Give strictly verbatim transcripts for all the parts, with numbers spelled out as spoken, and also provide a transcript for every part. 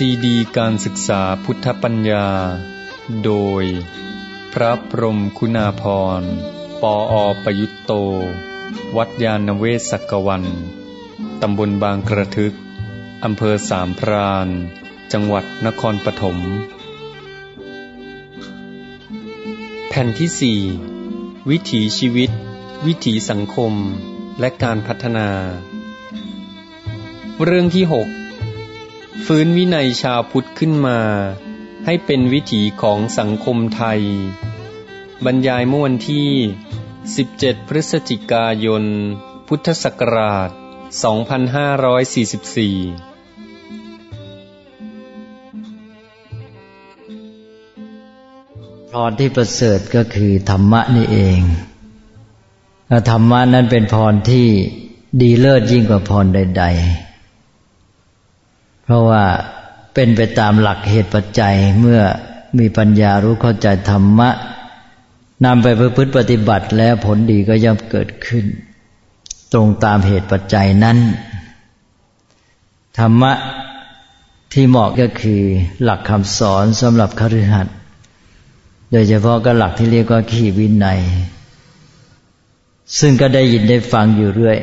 ซีดีการศึกษาพุทธปัญญาโดยพระพรหมคุณาภรณ์ปออประยุตโตวัดยาณเวศกวันตำบลบางกระทึกอำเภอสามพรานจังหวัดนครปฐมแผ่นที่สี่วิถีชีวิตวิถีสังคมและการพัฒนาเรื่องที่หกฟื้นวินัยชาวพุทธขึ้นมาให้เป็นวิถีของสังคมไทยบรรยายเมื่อวันที่สิบเจ็ดพฤศจิกายนพุทธศักราชสองพันห้าร้อยสี่สิบสี่พรที่ประเสริฐก็คือธรรมะนี่เองและธรรมะนั้นเป็นพรที่ดีเลิศยิ่งกว่าพรใดๆเพราะว่าเป็นไปตามหลักเหตุปัจจัยเมื่อมีปัญญารู้เข้าใจธรรมะนำไปประพฤติปฏิบัติแล้วผลดีก็ย่อมเกิดขึ้นตรงตามเหตุปัจจัยนั้นธรรมะที่เหมาะก็คือหลักคำสอนสำหรับคฤหัสถ์โดยเฉพาะก็หลักที่เรียกว่าขีวินัยซึ่งก็ได้ยินได้ฟังอยู่เรื่อย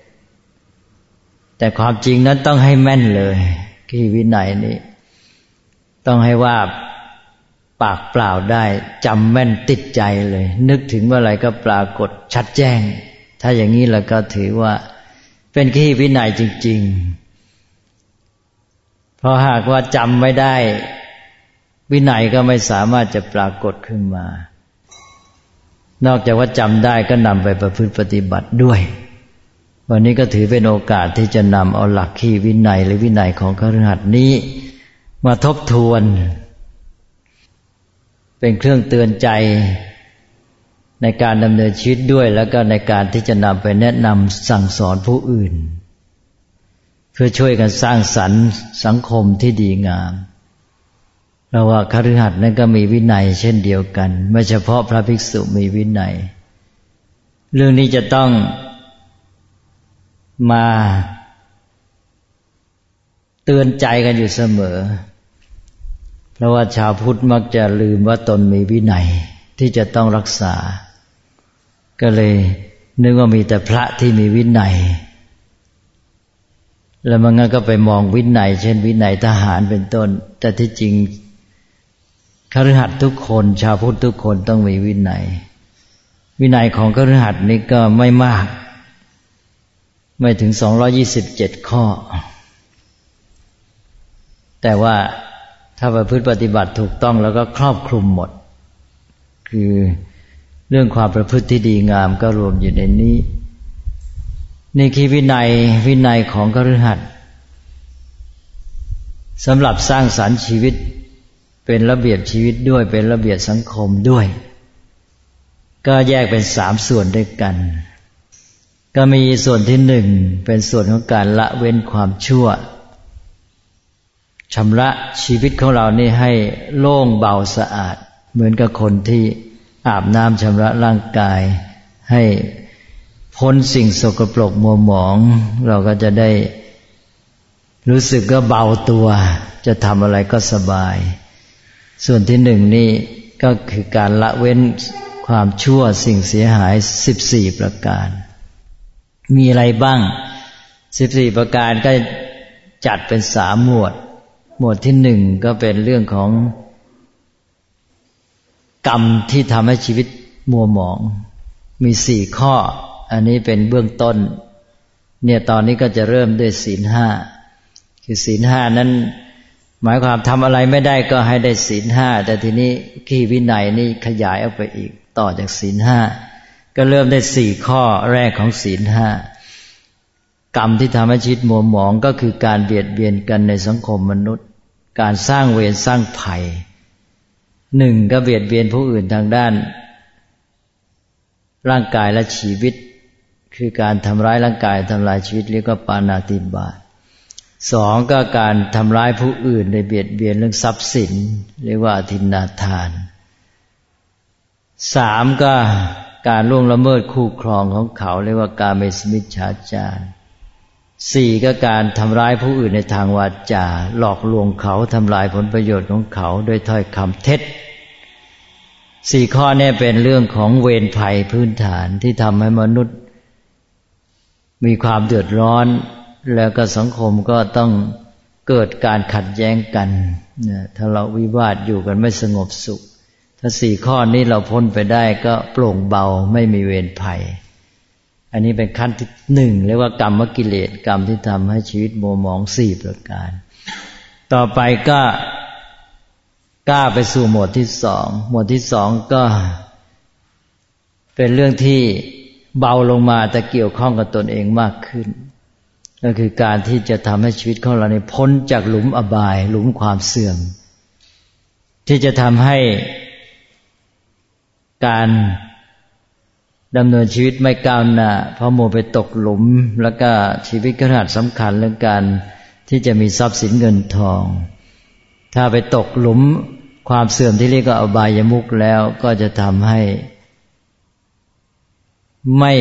แต่ความจริงนั้นต้องให้แม่นเลยขีวินัยนี้ต้องให้ว่าปากเปล่าได้จำแม่นติดใจเลยนึกถึงเมื่อไหร่ก็ปรากฏชัดแจ้งถ้าอย่างนี้แล้วก็ถือว่าเป็นขีวินัยจริงๆเพราะหากว่าจำไม่ได้วินัยก็ไม่สามารถจะปรากฏขึ้นมานอกจากว่าจำได้ก็นำไปประพฤติปฏิบัติด้วยวันนี้ก็ถือเป็นโอกาสที่จะนำเอาหลักขีวินัยหรือวินัยของคฤหัสถ์นี้มาทบทวนเป็นเครื่องเตือนใจในการดำเนินชีวิตด้วยแล้วก็ในการที่จะนำไปแนะนำสั่งสอนผู้อื่นเพื่อช่วยกันสร้างสรรค์สังคมที่ดีงามเพราะว่าคฤหัสถ์นั้นก็มีวินัยเช่นเดียวกันไม่เฉพาะพระภิกษุมีวินัยเรื่องนี้จะต้องมาเตือนใจกันอยู่เสมอเพราะว่าชาวพุทธมักจะลืมว่าตนมีวินัยที่จะต้องรักษาก็เลยนึกว่ามีแต่พระที่มีวินัยแล้วมันก็ไปมองวินัยเช่นวินัยทหารเป็นต้นแต่ที่จริงคฤหัสถ์ทุกคนชาวพุทธทุกคนต้องมีวินัยวินัยของคฤหัสถ์นี้ก็ไม่มากไม่ถึงสองร้อยยี่สิบเจ็ดข้อแต่ว่าถ้าประพฤติปฏิบัติถูกต้องแล้วก็ครอบคลุมหมดคือเรื่องความประพฤติที่ดีงามก็รวมอยู่ในนี้นี่คือวินัยวินัยของคฤหัสถ์สำหรับสร้างสรรค์ชีวิตเป็นระเบียบชีวิตด้วยเป็นระเบียบสังคมด้วยก็แยกเป็นสามส่วนด้วยกันก็มีส่วนที่หนึ่งเป็นส่วนของการละเว้นความชั่วชำระชีวิตของเรานี่ให้โล่งเบาสะอาดเหมือนกับคนที่อาบน้ำชำระร่างกายให้พ้นสิ่งสกปรกมัวหมองเราก็จะได้รู้สึกก็เบาตัวจะทำอะไรก็สบายส่วนที่หนึ่งนี่ก็คือการละเว้นความชั่วสิ่งเสียหายสิบสี่ประการมีอะไรบ้างสิบสี่ประการก็จัดเป็นสามหมวดหมวดที่หนึ่งก็เป็นเรื่องของกรรมที่ทำให้ชีวิตมัวหมองมีสี่ข้ออันนี้เป็นเบื้องต้นเนี่ยตอนนี้ก็จะเริ่มด้วยศีลห้าคือศีลห้านั้นหมายความทำอะไรไม่ได้ก็ให้ได้ศีลห้าแต่ทีนี้ขีวินัยนี่ขยายออกไปอีกต่อจากศีลห้าก็เริ่มได้สี่ข้อแรกของศีลห้ากรรมที่ทำให้ชีวิตมัวหมองก็คือการเบียดเบียนกันในสังคมมนุษย์การสร้างเวรสร้างภัยหนึ่งก็เบียดเบียนผู้อื่นทางด้านร่างกายและชีวิตคือการทำร้ายร่างกายทำลายชีวิตเรียกว่าปาณาติบาตสองก็การทำร้ายผู้อื่นโดยเบียดเบียนเรื่องทรัพย์สินเรียกว่าอทินนาทานสามก็การล่วงละเมิดคู่ครองของเขาเรียกว่ากาเมสมิจฉาจารสี่ก็การทำร้ายผู้อื่นในทางวาจาหลอกลวงเขาทำลายผลประโยชน์ของเขาโดยถ้อยคำเท็จสี่ข้อนี้เป็นเรื่องของเวรภัยพื้นฐานที่ทำให้มนุษย์มีความเดือดร้อนแล้วก็สังคมก็ต้องเกิดการขัดแย้งกันทะเลาะวิวาทอยู่กันไม่สงบสุขถ้าสี่ข้อนี้เราพ้นไปได้ก็โปร่งเบาไม่มีเวรภัยอันนี้เป็นขั้นที่หนึ่งเรียกว่ากรรมกิเลสกรรมที่ทำให้ชีวิตมัวหมองสี่ประการต่อไปก็กล้าไปสู่หมวดที่สองหมวดที่สองก็เป็นเรื่องที่เบาลงมาแต่เกี่ยวข้องกับตนเองมากขึ้นก็คือการที่จะทำให้ชีวิตของเราเนี่ยพ้นจากหลุมอบายหลุมความเสื่อมที่จะทำให้การดำเนินชีวิตไม่ก้าวหน้าเพราะมัวไปตกหลุมแล้วก็ชีวิตขนาดสำคัญเรื่องการที่จะมีทรัพย์สินเงินทองถ้าไปตกหลุมความเสื่อมที่เรียกว่าอบายมุขแล้วก็จะทำให้ไม่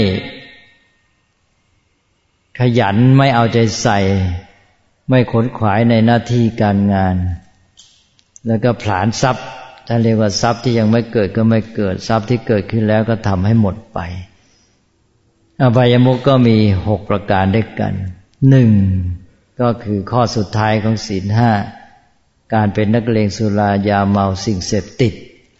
ขยันไม่เอาใจใส่ไม่ขนขวายในหน้าที่การงานแล้วก็ผลาญทรัพย์ท่านเรียกว่าทรัพย์ที่ยังไม่เกิดก็ไม่เกิดทรัพย์ที่เกิดขึ้นแล้วก็ทำให้หมดไปอบายมุขก็มีหกประการด้วยกันหนึ่งก็คือข้อสุดท้ายของศีลห้าการเป็นนักเลงสุรายาเมาสิ่งเสพติด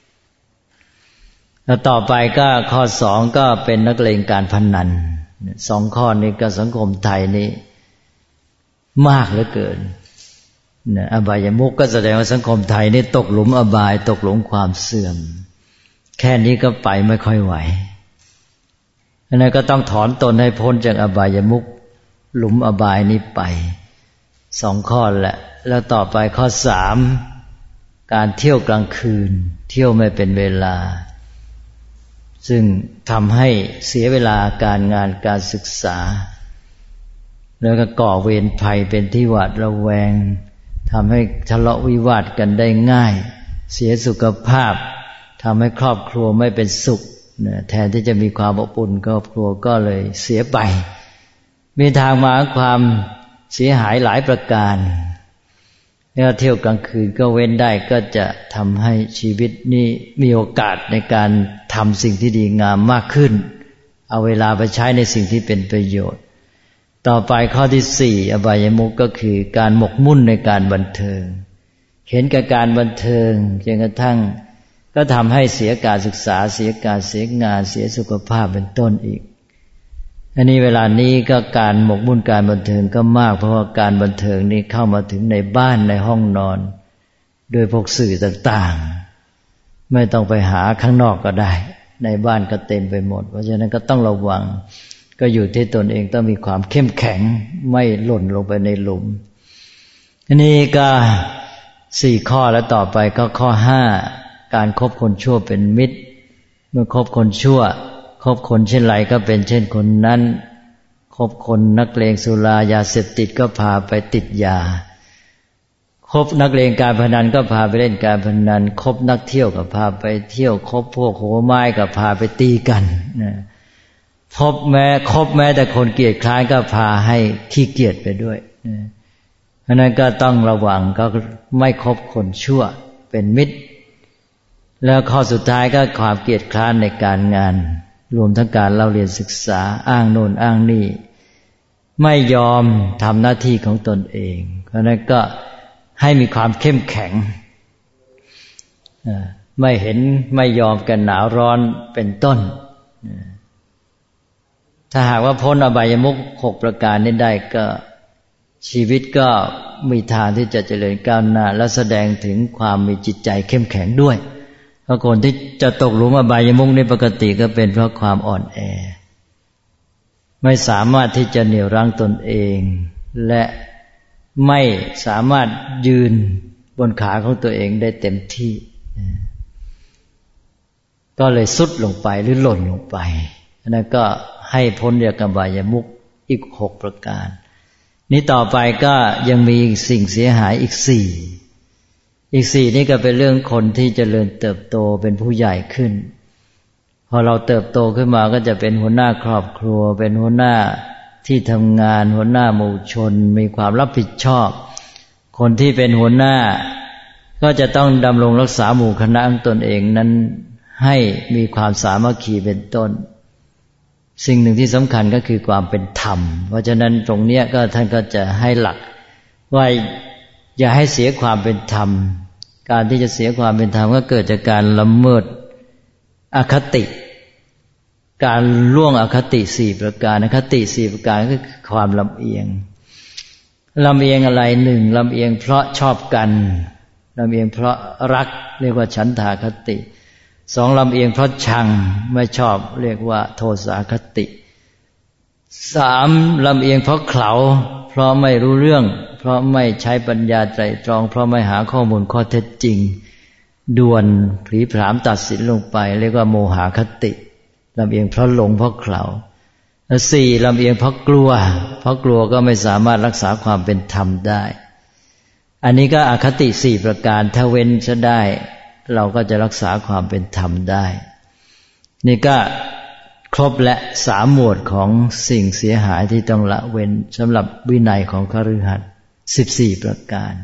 แล้วต่อไปก็ข้อสองก็เป็นนักเลงการพนันสองข้อนี้ก็สังคมไทยนี่มากเหลือเกินนะอบายมุขก็แสดงว่าสังคมไทยนี่ตกหลุมอบายตกหลุมความเสื่อมแค่นี้ก็ไปไม่ค่อยไหวอันนั้นก็ต้องถอนตนให้พ้นจากอบายมุขหลุมอบายนี้ไปสองข้อแหละแล้วต่อไปข้อสามการเที่ยวกลางคืนเที่ยวไม่เป็นเวลาซึ่งทำให้เสียเวลาการงานการศึกษาแล้วก็ก่อเวรภัยเป็นที่หวาดระแวงทำให้ทะเลาะวิวาทกันได้ง่ายเสียสุขภาพทำให้ครอบครัวไม่เป็นสุขแทนที่จะมีความอบอุ่นครอบครัวก็เลยเสียไปมีทางมาความเสียหายหลายประการแล้วเที่ยวกลางคืนก็เว้นได้ก็จะทำให้ชีวิตนี้มีโอกาสในการทำสิ่งที่ดีงามมากขึ้นเอาเวลาไปใช้ในสิ่งที่เป็นประโยชน์ต่อไปข้อที่สี่อบายมุขก็คือการหมกมุ่นในการบันเทิงเห็นกับการบันเทิงจนกระทั่งก็ทำให้เสียการศึกษาเสียการเสียงานเสียสุขภาพเป็นต้นอีกอันนี้เวลานี้ก็การหมกมุ่นการบันเทิงก็มากเพราะว่าการบันเทิงนี้เข้ามาถึงในบ้านในห้องนอนโดยพวกสื่อต่างๆไม่ต้องไปหาข้างนอกก็ได้ในบ้านก็เต็มไปหมดเพราะฉะนั้นก็ต้องระวังก็อยู่ที่ตนเองต้องมีความเข้มแข็งไม่หล่นลงไปในหลุมอันนี้ก็สี่ข้อแล้วต่อไปก็ข้อห้าการคบคนชั่วเป็นมิตรเมื่อคบคนชั่วคบคนเช่นไรก็เป็นเช่นคนนั้นคบคนนักเลงสุรายาเสพติดก็พาไปติดยาคบนักเลงการพนันก็พาไปเล่นการพนันคบนักเที่ยวก็พาไปเที่ยวคบพวกโหไม้ก็พาไปตีกันนะคบแม้คบแม้แต่คนเกลียดคร้านก็พาให้ขี้เกียจไปด้วยนะเพราะนั้นก็ต้องระวังก็ไม่คบคนชั่วเป็นมิตรแล้วข้อสุดท้ายก็ความเกลียดคร้านในการงานรวมทั้งการเล่าเรียนศึกษาอ้างโน่นอ้างนี่ไม่ยอมทำหน้าที่ของตนเองเพราะนั้นก็ให้มีความเข้มแข็งไม่เห็นไม่ยอมกันหนาวร้อนเป็นต้นถ้าหากว่าพ้นอบายมุขหกประการนี้ได้ก็ชีวิตก็มีทางที่จะเจริญก้าวหน้าและแสดงถึงความมีจิตใจเข้มแข็งด้วยเพราะคนที่จะตกหลุมอบายมุขในปกติก็เป็นเพราะความอ่อนแอไม่สามารถที่จะเหนี่ยวรั้งตนเองและไม่สามารถยืนบนขาของตัวเองได้เต็มที่ก็เลยสุดลงไปหรือหล่นลงไปนั่นก็ให้พ้นจากอบายมุขอีกหกประการนี้ต่อไปก็ยังมีสิ่งเสียหายอีกสี่อีกสี่นี่ก็เป็นเรื่องคนที่เจริญเติบโตเป็นผู้ใหญ่ขึ้นพอเราเติบโตขึ้นมาก็จะเป็นหัวหน้าครอบครัวเป็นหัวหน้าที่ทำงานหัวหน้าหมู่ชนมีความรับผิดชอบคนที่เป็นหัวหน้าก็จะต้องดำรงรักษาหมู่คณะของตนเองนั้นให้มีความสามัคคีเป็นต้นสิ่งหนึ่งที่สำคัญก็คือความเป็นธรรมเพราะฉะนั้นตรงเนี้ยก็ท่านก็จะให้หลักว่าอย่าให้เสียความเป็นธรรมการที่จะเสียความเป็นธรรมก็เกิดจากการละเมิดอคติการล่วงอคติสี่ประการอคติสี่ประการก็คือความลำเอียงลำเอียงอะไรหนึ่งลำเอียงเพราะชอบกันลำเอียงเพราะรักเรียกว่าฉันทาคติสองลำเอียงเพราะชังไม่ชอบเรียกว่าโทสาคติสามลำเอียงเพราะเขลาเพราะไม่รู้เรื่องเพราะไม่ใช้ปัญญาไตร่ตรองเพราะไม่หาข้อมูลข้อเท็จจริงด่วนผลีผลามตัดสินลงไปเรียกว่าโมหคติลำเอียงเพราะหลงเพราะเขลาสี่ลำเอียงเพราะกลัวเพราะกลัวก็ไม่สามารถรักษาความเป็นธรรมได้อันนี้ก็อคติสี่ประการถ้าเว้นจะได้เราก็จะรักษาความเป็นธรรมได้นี่ก็ครบและสามหมวดของสิ่งเสียหายที่ต้องละเว้นสำหรับวินัยของคฤหัสถ์สิบสี่ประการ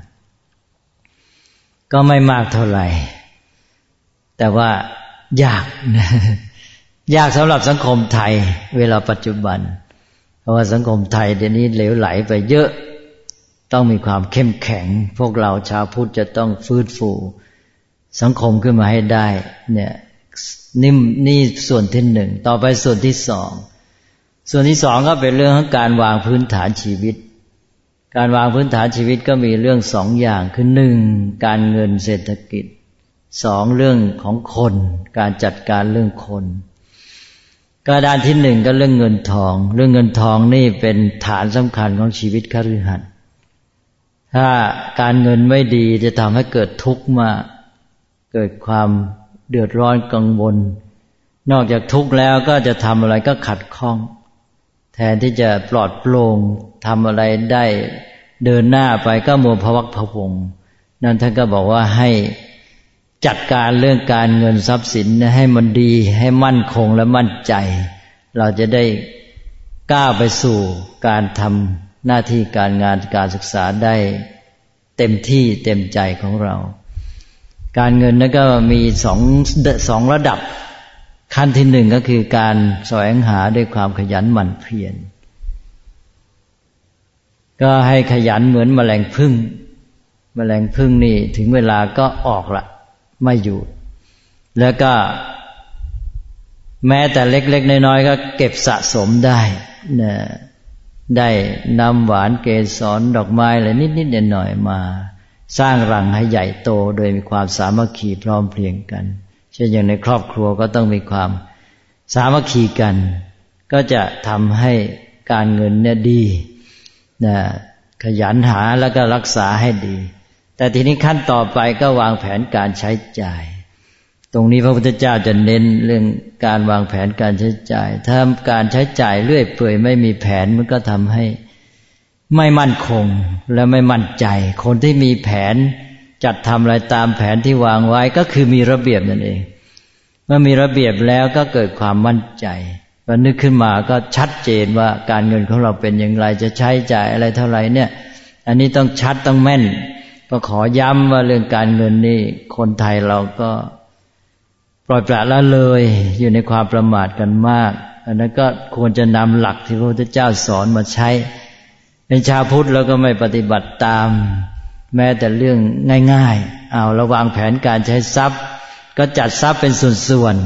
ก็ไม่มากเท่าไหร่แต่ว่ายากนะยากสำหรับสังคมไทยเวลาปัจจุบันเพราะว่าสังคมไทยเดี๋ยวนี้เหลวไหลไปเยอะต้องมีความเข้มแข็งพวกเราชาวพุทธจะต้องฟื้นฟูสังคมขึ้นมาให้ได้เนี่ยนี่นี่ส่วนที่หนึ่งต่อไปส่วนที่สองส่วนที่สองก็เป็นเรื่องของการวางพื้นฐานชีวิตการวางพื้นฐานชีวิตก็มีเรื่องสองอย่างคือหนึ่งการเงินเศรษฐกิจสองเรื่องของคนการจัดการเรื่องคนก็ด้านที่หนึ่งก็เรื่องเงินทองเรื่องเงินทองนี่เป็นฐานสำคัญของชีวิตคฤหัสถ์ถ้าการเงินไม่ดีจะทำให้เกิดทุกข์มากเกิดความเดือดร้อนกังวลนอกจากทุกข์แล้วก็จะทำอะไรก็ขัดข้องแทนที่จะปลอดโปร่งทำอะไรได้เดินหน้าไปก็มัวพะวักพะวงนั่นท่านก็บอกว่าให้จัดการเรื่องการเงินทรัพย์สินให้มันดีให้มั่นคงและมั่นใจเราจะได้ก้าวไปสู่การทำหน้าที่การงานการศึกษาได้เต็มที่เต็มใจของเราการเงินนั้นก็มีสองสองระดับขั้นที่หนึ่งก็คือการแสวงหาด้วยความขยันหมั่นเพียรก็ให้ขยันเหมือนแมลงผึ้งแมลงผึ้งนี่ถึงเวลาก็ออกละไม่อยู่แล้วก็แม้แต่เล็กๆน้อยๆก็เก็บสะสมได้นะได้น้ำหวานเกสรดอกไม้อะไรนิดๆหน่อยๆมาสร้างรังให้ใหญ่โตโดยมีความสามัคคีพร้อมเพรียงกันเช่นอย่างในครอบครัวก็ต้องมีความสามัคคีกันก็จะทำให้การเงินเนี่ยดีนะขยันหาแล้วก็รักษาให้ดีแต่ทีนี้ขั้นต่อไปก็วางแผนการใช้จ่ายตรงนี้พระพุทธเจ้าจะเน้นเรื่องการวางแผนการใช้จ่ายถ้าการใช้จ่ายเรื่อยเปื่อยไม่มีแผนมันก็ทำให้ไม่มั่นคงและไม่มั่นใจคนที่มีแผนจัดทำอะไรตามแผนที่วางไว้ก็คือมีระเบียบนั่นเองเมื่อมีระเบียบแล้วก็เกิดความมั่นใจพอนึกขึ้นมาก็ชัดเจนว่าการเงินของเราเป็นอย่างไรจะใช้จ่ายอะไรเท่าไหร่เนี่ยอันนี้ต้องชัดต้องแม่นก็ขอย้ำว่าเรื่องการเงินนี่คนไทยเราก็ปล่อยปละละเลยอยู่ในความประมาทกันมากอันนั้นก็ควรจะนำหลักที่พระพุทธเจ้าสอนมาใช้เป็นชาวพุทธแล้วก็ไม่ปฏิบัติตามแม้แต่เรื่องง่ายๆเอาระวางแผนการใช้ทรัพย์ก็จัดทรัพย์เป็นส่วน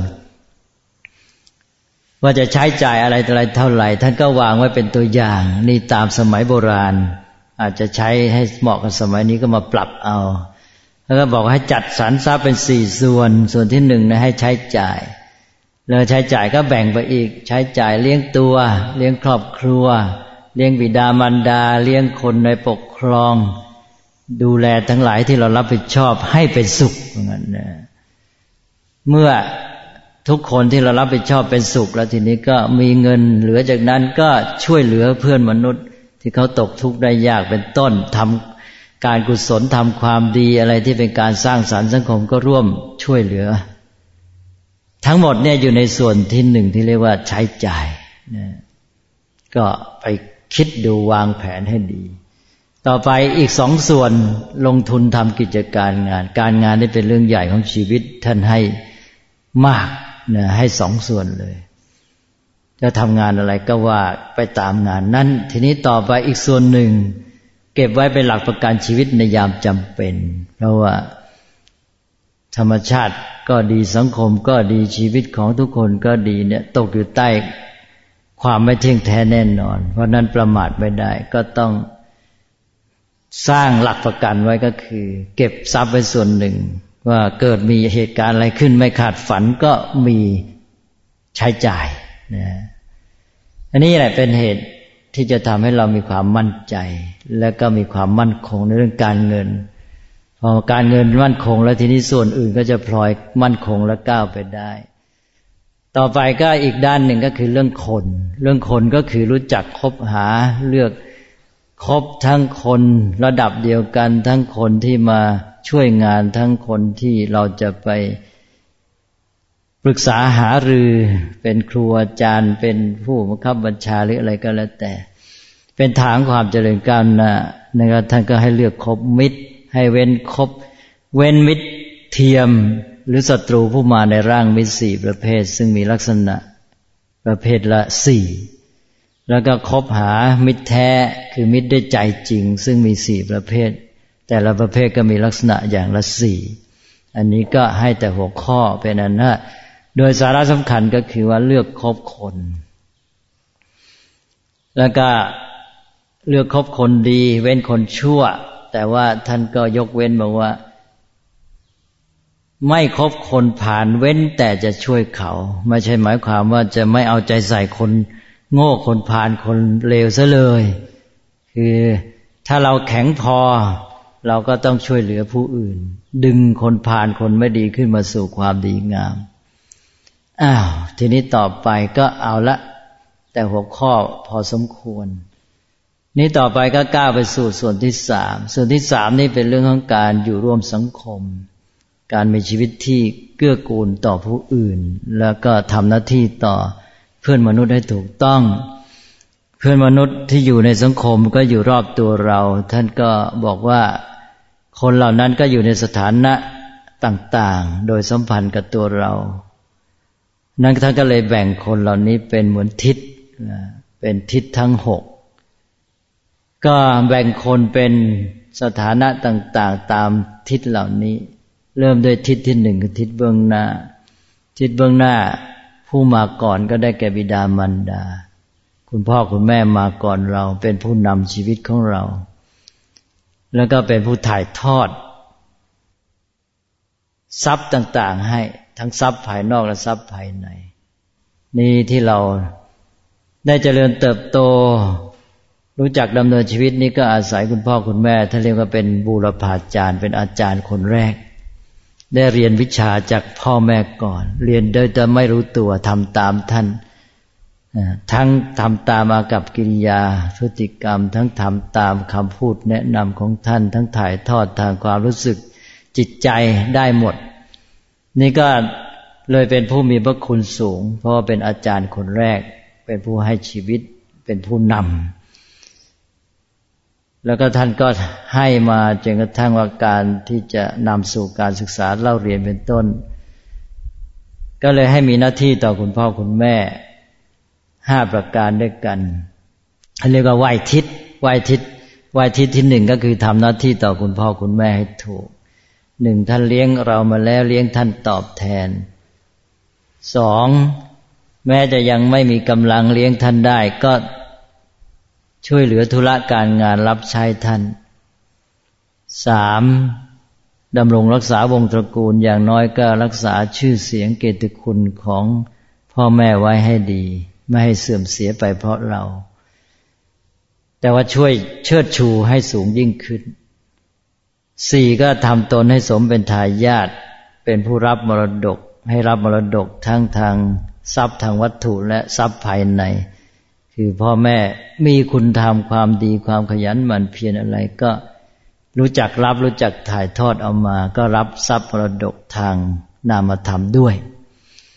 ๆว่าจะใช้จ่ายอะไรอะไรเท่าไหร่ท่านก็วางไว้เป็นตัวอย่างนี่ตามสมัยโบราณอาจจะใช้ให้เหมาะกับสมัยนี้ก็มาปรับเอาแล้วก็บอกให้จัดสรรทรัพย์เป็นสี่ส่วนส่วนที่หนึ่งนะให้ใช้จ่ายแล้วใช้จ่ายก็แบ่งไปอีกใช้จ่ายเลี้ยงตัวเลี้ยงครอบครัวเลี้ยงบิดามารดาเลี้ยงคนในปกครองดูแลทั้งหลายที่เรารับผิดชอบให้เป็นสุขเหมือนกันนะเมื่อทุกคนที่เรารับผิดชอบเป็นสุขแล้วทีนี้ก็มีเงินเหลือจากนั้นก็ช่วยเหลือเพื่อนมนุษย์ที่เขาตกทุกข์ได้ยากเป็นต้นทำการกุศลทำความดีอะไรที่เป็นการสร้างสรรค์สังคมก็ร่วมช่วยเหลือทั้งหมดเนี่ยอยู่ในส่วนที่หนึ่งที่เรียกว่าใช้จ่ายนะก็ไปคิดดูวางแผนให้ดีต่อไปอีกสองส่วนลงทุนทำกิจการงานการงานนี่เป็นเรื่องใหญ่ของชีวิตท่านให้มากนะให้สองส่วนเลยจะทำงานอะไรก็ว่าไปตามงานนั้นทีนี้ต่อไปอีกส่วนหนึ่งเก็บไว้เป็นหลักประกันชีวิตในยามจำเป็นเพราะว่าธรรมชาติก็ดีสังคมก็ดีชีวิตของทุกคนก็ดีเนี่ยตกอยู่ใต้ความไม่เที่ยงแท้แน่นอนเพราะนั้นประมาทไม่ได้ก็ต้องสร้างหลักประกันไว้ก็คือเก็บทรัพย์ไว้ส่วนหนึ่งว่าเกิดมีเหตุการณ์อะไรขึ้นไม่คาดฝันก็มีใช้จ่ายนะอันนี้แหละเป็นเหตุที่จะทำให้เรามีความมั่นใจและก็มีความมั่นคงในเรื่องการเงินพอการเงินมั่นคงแล้วทีนี้ส่วนอื่นก็จะพลอยมั่นคงและก้าวไปได้ต่อไปก็อีกด้านหนึ่งก็คือเรื่องคนเรื่องคนก็คือรู้จักคบหาเลือกคบทั้งคนระดับเดียวกันทั้งคนที่มาช่วยงานทั้งคนที่เราจะไปปรึกษาหารือเป็นครูอาจารย์เป็นผู้บังคับบัญชาหรืออะไรก็แล้วแต่เป็นทางความเจริญก้าวหน้านะครับท่านก็ให้เลือกคบมิตรให้เว้นคบเว้นมิตรเทียมหรือศัตรูผู้มาในร่างมิตรสี่ประเภทซึ่งมีลักษณะประเภทละสี่แล้วก็คบหามิตรแท้คือมิตรด้วยใจจริงซึ่งมีสี่ประเภทแต่ละประเภทก็มีลักษณะอย่างละสี่อันนี้ก็ให้แต่หัวข้อเป็นอันนะโดยสาระสำคัญก็คือว่าเลือกคบคนแล้วก็เลือกคบคนดีเว้นคนชั่วแต่ว่าท่านก็ยกเว้นบอกว่าไม่คบคนผ่านเว้นแต่จะช่วยเขาไม่ใช่หมายความว่าจะไม่เอาใจใส่คนโง่คนผ่านคนเลวซะเลยคือถ้าเราแข็งพอเราก็ต้องช่วยเหลือผู้อื่นดึงคนผ่านคนไม่ดีขึ้นมาสู่ความดีงามอ้าวทีนี้ต่อไปก็เอาละแต่หัวข้อพอสมควรนี่ต่อไปก็ก้าวไปสู่ส่วนที่สามส่วนที่สามนี่เป็นเรื่องของการอยู่ร่วมสังคมการมีชีวิตที่เกื้อกูลต่อผู้อื่นแล้วก็ทำหน้าที่ต่อเพื่อนมนุษย์ให้ถูกต้องเพื่อนมนุษย์ที่อยู่ในสังคมก็อยู่รอบตัวเราท่านก็บอกว่าคนเหล่านั้นก็อยู่ในสถานะต่างๆโดยสัมพันธ์กับตัวเรานั้นท่านก็เลยแบ่งคนเหล่านี้เป็นเหมือนทิศเป็นทิศทั้งหกก็แบ่งคนเป็นสถานะต่างๆตามทิศเหล่านี้เริ่มด้วยทิศที่หนึ่งคือทิศเบื้องหน้าทิศเบื้องหน้าผู้มาก่อนก็ได้แก่บิดามารดาคุณพ่อคุณแม่มาก่อนเราเป็นผู้นำชีวิตของเราแล้วก็เป็นผู้ถ่ายทอดทรัพย์ต่างๆให้ทั้งทรัพย์ภายนอกและทรัพย์ภายในนี่ที่เราได้เจริญเติบโตรู้จักดำเนินชีวิตนี้ก็อาศัยคุณพ่อคุณแม่ท่านเรียกว่าเป็นบูรพาจารย์เป็นอาจารย์คนแรกได้เรียนวิชาจากพ่อแม่ก่อนเรียนโดยแต่ไม่รู้ตัวทำตามท่านทั้งทำตามอากัปกิริยาพฤติกรรมทั้งทำตามคำพูดแนะนำของท่านทั้งถ่ายทอดทางความรู้สึกจิตใจได้หมดนี่ก็เลยเป็นผู้มีพระคุณสูงเพราะว่าเป็นอาจารย์คนแรกเป็นผู้ให้ชีวิตเป็นผู้นำแล้วก็ท่านก็ให้มาจนกระทั่งว่าการที่จะนำสู่การศึกษาเล่าเรียนเป็นต้นก็เลยให้มีหน้าที่ต่อคุณพ่อคุณแม่ห้าประการด้วยกันเรียกว่าไหว้ทิศไหว้ทิศไหว้ทิศที่หนึ่งก็คือทำหน้าที่ต่อคุณพ่อคุณแม่ให้ถูกหนึ่งท่านเลี้ยงเรามาแล้วเลี้ยงท่านตอบแทนสองแม้จะยังไม่มีกำลังเลี้ยงท่านได้ก็ช่วยเหลือธุระการงานรับใช้ท่านสามดำรงรักษาวงตระกูลอย่างน้อยก็รักษาชื่อเสียงเกียรติคุณของพ่อแม่ไว้ให้ดีไม่ให้เสื่อมเสียไปเพราะเราแต่ว่าช่วยเชิดชูให้สูงยิ่งขึ้นสี่ก็ทำตนให้สมเป็นทายาทเป็นผู้รับมรดกให้รับมรดกทั้งทางทรัพย์ทางวัตถุและทรัพย์ภายในคือพ่อแม่มีคุณธรรมความดีความขยันหมั่นเพียรอะไรก็รู้จักรับรู้จักถ่ายทอดเอามาก็รับทรัพย์มรดกทางนามธรรมด้วย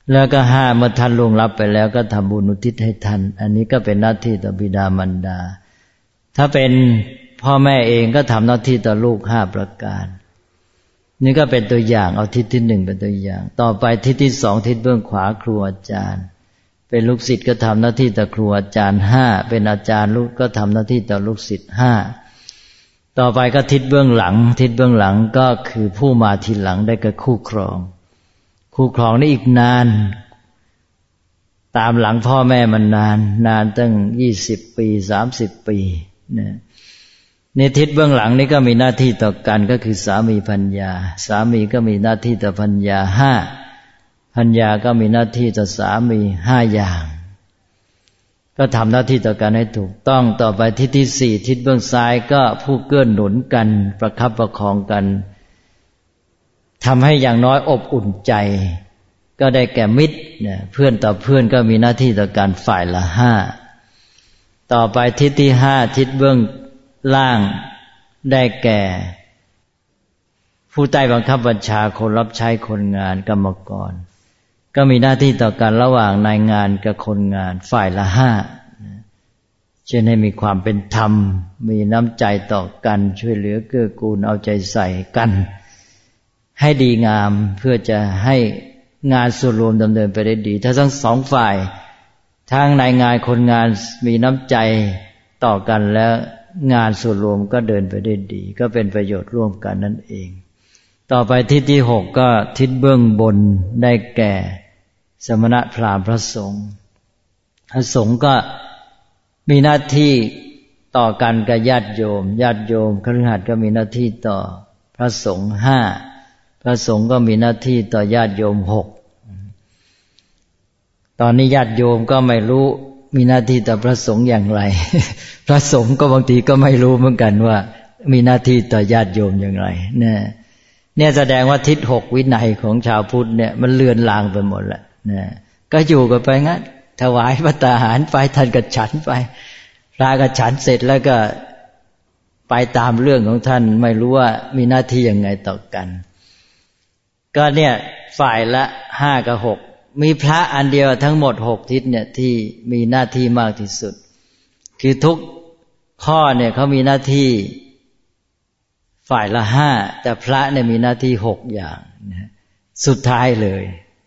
แล้วก็ห้าเมื่อท่านล่วงลับไปแล้วก็ทำบุญอุทิศให้ท่านอันนี้ก็เป็นหน้าที่ต่อบิดามารดาถ้าเป็นพ่อแม่เองก็ทำหน้าที่ต่อลูกห้าประการนี่ก็เป็นตัวอย่างเอาทิศที่หนึ่งเป็นตัวอย่างต่อไปทิศที่สองทิศเบื้องขวาครูอาจารย์เป็นลูกศิษย์ก็ทำหน้าที่ต่อครูอาจารย์ห้าเป็นอาจารย์ลูกก็ทำหน้าที่ต่อลูกศิษย์ห้าต่อไปก็ทิศเบื้องหลังทิศเบื้องหลังก็คือผู้มาทีหลังได้แก่คู่ครองคู่ครองนี่อีกนานตามหลังพ่อแม่มันนานนานตั้งยี่สิบปีสามสิบปีนะในทิศเบื้องหลังนี้ก็มีหน้าที่ต่อกันก็คือสามีภรรยาสามีก็มีหน้าที่ต่อภรรยาห้าภรรยาก็มีหน้าที่ต่อสามีห้าอย่างก็ทำหน้าที่ต่อกันให้ถูกต้องต่อไปทิศที่สี่ทิศเบื้องซ้ายก็ผู้เกื้อหนุนกันประคับประคองกันทำให้อย่างน้อยอบอุ่นใจก็ได้แก่มิตรเนี่ยเพื่อนต่อเพื่อนก็มีหน้าที่ต่อการฝ่ายละห้าต่อไปทิศที่ห้าทิศเบื้องล่างได้แก่ผู้ใต้บังคับบัญชาคนรับใช้คนงานกรรมกรก็มีหน้าที่ต่อกันระหว่างนายงานกับคนงานฝ่ายละห้าเช่นให้มีความเป็นธรรมมีน้ำใจต่อกันช่วยเหลือเกื้อกูลเอาใจใส่กันให้ดีงามเพื่อจะให้งานส่วนรวมดำเนินไปได้ดีถ้าทั้งสองฝ่ายทั้งนายงานคนงานมีน้ำใจต่อกันแล้วงานส่วนรวมก็เดินไปได้ดีก็เป็นประโยชน์ร่วมกันนั่นเองต่อไปทิศที่หกก็ทิศเบื้องบนได้แก่สมณพราหมณ์พระสงฆ์พระสงฆ์ก็มีหน้าที่ต่อกันกับญาติโยมญาติโยมคฤหัสถ์ก็มีหน้าที่ต่อพระสงฆ์ห้าพระสงฆ์ก็มีหน้าที่ต่อญาติโยมหกตอนนี้ญาติโยมก็ไม่รู้มีหน้าที่ต่อพระสงฆ์อย่างไร พระสงฆ์ก็บางทีก็ไม่รู้เหมือนกันว่ามีหน้าที่ต่อญาติโยมอย่างไรเนี่ยเนี่ยแสดงว่าทิศหกวินัยของชาวพุทธเนี่ยมันเลือนลางไปหมดแล้วนะก็อยู่กันไปงั้นถวายภัตตาหารไปท่านก็ฉันไปพระก็ฉันเสร็จแล้วก็ไปตามเรื่องของท่านไม่รู้ว่ามีหน้าที่ยังไงต่อกันก็เนี่ยฝ่ายละห้ากับหกมีพระอันเดียวทั้งหมดหกทิศเนี่ยที่มีหน้าที่มากที่สุดคือทุกข้อเนี่ยเขามีหน้าที่ฝ่ายละห้าแต่พระเนี่ยมีหน้าที่หกอย่างนะสุดท้ายเลย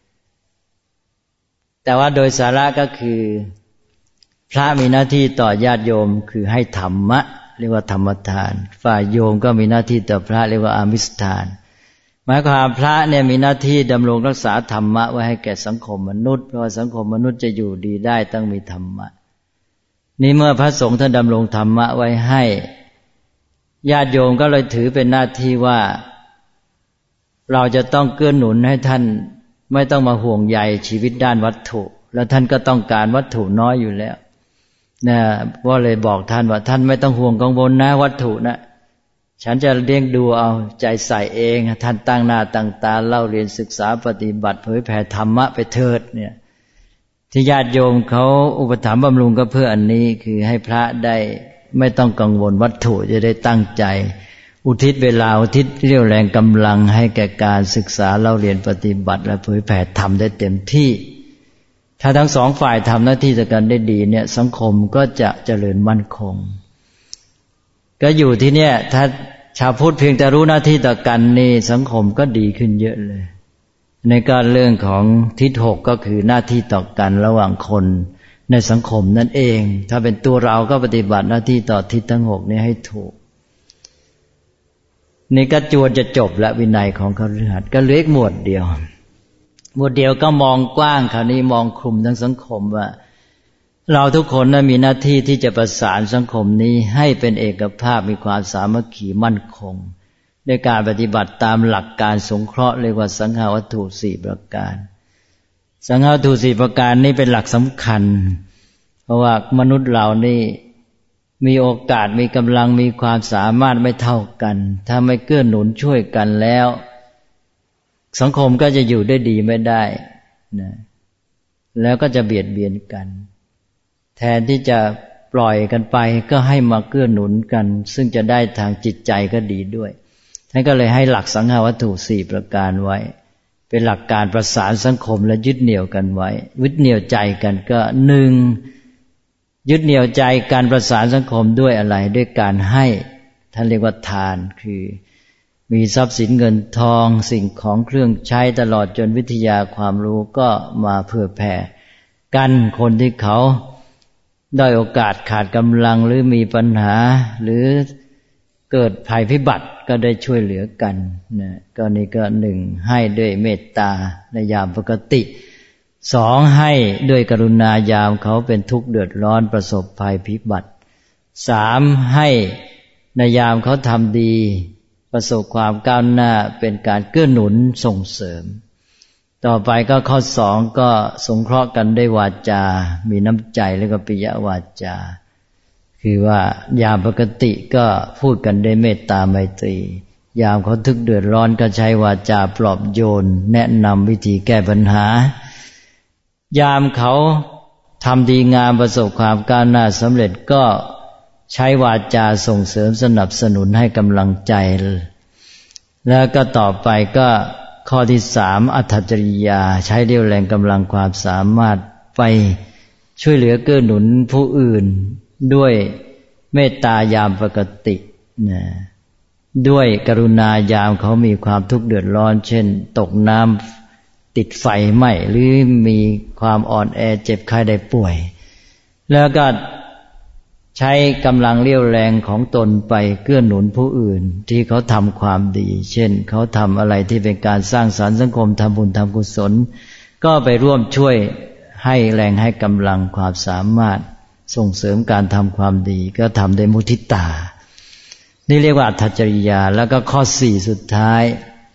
แต่ว่าโดยสาระก็คือพระมีหน้าที่ต่อญาติโยมคือให้ธรรมะเรียกว่าธรรมทานฝ่ายโยมก็มีหน้าที่ต่อพระเรียกว่าอามิสทานหมายความพระเนี่ยมีหน้าที่ดำรงรักษาธรรมะไว้ให้แก่สังคมมนุษย์เพราะว่าสังคมมนุษย์จะอยู่ดีได้ต้องมีธรรมะนี่เมื่อพระสงฆ์ท่านดำรงธรรมะไว้ให้ญาติโยมก็เลยถือเป็นหน้าที่ว่าเราจะต้องเกื้อหนุนให้ท่านไม่ต้องมาห่วงใยชีวิตด้านวัตถุแล้วท่านก็ต้องการวัตถุน้อยอยู่แล้วนะก็เลยบอกท่านว่าท่านไม่ต้องห่วงกังวลนะวัตถุนะฉันจะเลี้ยงดูเอาใจใส่เองท่านตั้งหน้าตั้งตาเล่าเรียนศึกษาปฏิบัติเผยแผ่ธรรมะไปเถิดเนี่ยที่ญาติโยมเขาอุปถัมภ์บำรุงก็เพื่ออันนี้คือให้พระได้ไม่ต้องกังวลวัตถุจะได้ตั้งใจอุทิศเวลาอุทิศเรี่ยวแรงกำลังให้แก่การศึกษาเล่าเรียนปฏิบัติและเผยแผ่ธรรมได้เต็มที่ถ้าทั้งสองฝ่ายทำหน้าที่ต่อกันได้ดีเนี่ยสังคมก็จะเจริญมั่นคงก็อยู่ที่เนี่ยถ้าชาวพุทธเพียงแต่รู้หน้าที่ต่อกันนี่สังคมก็ดีขึ้นเยอะเลยในการเรื่องของทิศหกก็คือหน้าที่ต่อกันระหว่างคนในสังคมนั่นเองถ้าเป็นตัวเราก็ปฏิบัติหน้าที่ต่อทิศทั้งหกนี้ให้ถูกนี่ก็จวนจะจบละวินัยของคฤหัสถ์ก็เหลืออีกหมวดเดียวหมวดเดียวก็มองกว้างคราวนี้มองคลุมทั้งสังคมว่าเราทุกคนนั้นมีหน้าที่ที่จะประสานสังคมนี้ให้เป็นเอกภาพมีความสามัคคีมั่นคงด้วยการปฏิบัติตามหลักการสงเคราะห์เรียกว่าสังฆาวัตถุสี่ประการสังฆาวัตถุสี่ประการนี้เป็นหลักสำคัญเพราะว่ามนุษย์เรานี่มีโอกาสมีกำลังมีความสามารถไม่เท่ากันถ้าไม่เกื้อหนุนช่วยกันแล้วสังคมก็จะอยู่ได้ดีไม่ได้นะแล้วก็จะเบียดเบียนกันแทนที่จะปล่อยกันไปก็ให้มาเกื้อหนุนกันซึ่งจะได้ทางจิตใจก็ดีด้วยท่านก็เลยให้หลักสังฆาวัตถุสี่ประการไว้เป็นหลักการประสานสังคมและยึดเหนี่ยวกันไว้ยึดเหนี่ยวใจกันก็หนึ่งยึดเหนี่ยวใจการประสานสังคมด้วยอะไรด้วยการให้ท่านเรียกว่าทานคือมีทรัพย์สินเงินทองสิ่งของเครื่องใช้ตลอดจนวิทยาความรู้ก็มาเผื่อแผ่กันคนที่เขาได้โอกาสขาดกำลังหรือมีปัญหาหรือเกิดภัยพิบัติก็ได้ช่วยเหลือกันนะก็นี่ก็หนึ่งให้ด้วยเมตตาในยามปกติสองให้ด้วยกรุณายามเขาเป็นทุกข์เดือดร้อนประสบภัยพิบัติสามให้ในยามเขาทำดีประสบความก้าวหน้าเป็นการเกื้อหนุนส่งเสริมต่อไปก็ข้อสองก็สงเคราะห์กันด้วยวาจามีน้ำใจแล้วก็ปิยวาจาคือว่ายามปกติก็พูดกันด้วยเมตตาไมตรียามเขาทุกข์เดือดร้อนก็ใช้วาจาปลอบโยนแนะนำวิธีแก้ปัญหายามเขาทำดีงามประสบความก้าวหน้าสำเร็จก็ใช้วาจาส่งเสริมสนับสนุนให้กำลังใจแล้วก็ต่อไปก็ข้อที่สามอัตถจริยาใช้เรี่ยวแรงกำลังความสามารถไปช่วยเหลือเกื้อหนุนผู้อื่นด้วยเมตตายามปกตินะด้วยกรุณายามเขามีความทุกข์เดือดร้อนเช่นตกน้ำติดไฟไหม้หรือมีความอ่อนแอเจ็บไข้ได้ป่วยแล้วก็ใช้กำลังเรี่ยวแรงของตนไปเกื้อหนุนผู้อื่นที่เขาทำความดีเช่นเขาทำอะไรที่เป็นการสร้างสรรค์สังคมทำบุญทำกุศลก็ไปร่วมช่วยให้แรงให้กำลังความสามารถส่งเสริมการทำความดีก็ทำด้วยมุทิตานี่เรียกว่าอัตถจริยาแล้วก็ข้อสี่สุดท้าย